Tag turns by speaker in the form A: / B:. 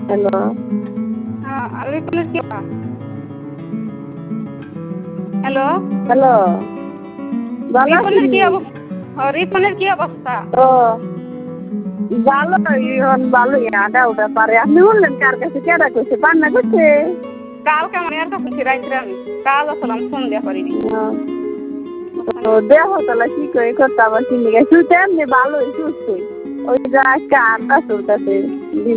A: Hello.
B: রিপনের কি hello
A: hello. ভালো আছিস?
B: রিপনের কি অবস্থা?
A: ও ভালো, এখন ভালোই আডা ওটা পারে। আপনি বললেন কার কাছে কেডা করছে? পান্না করছে?
B: কাল কেমন এর কাছে ফিরাইছিলেন আমি কাল আসলাম ফোন দেওয়া করিনি।
A: ও দেহ তাহলে কি করে করতে আবার চিনি গেছে। তুই তো এমনি ভালোই সুস্থই। ওই যে আজকে আড্ডা চলতেছে।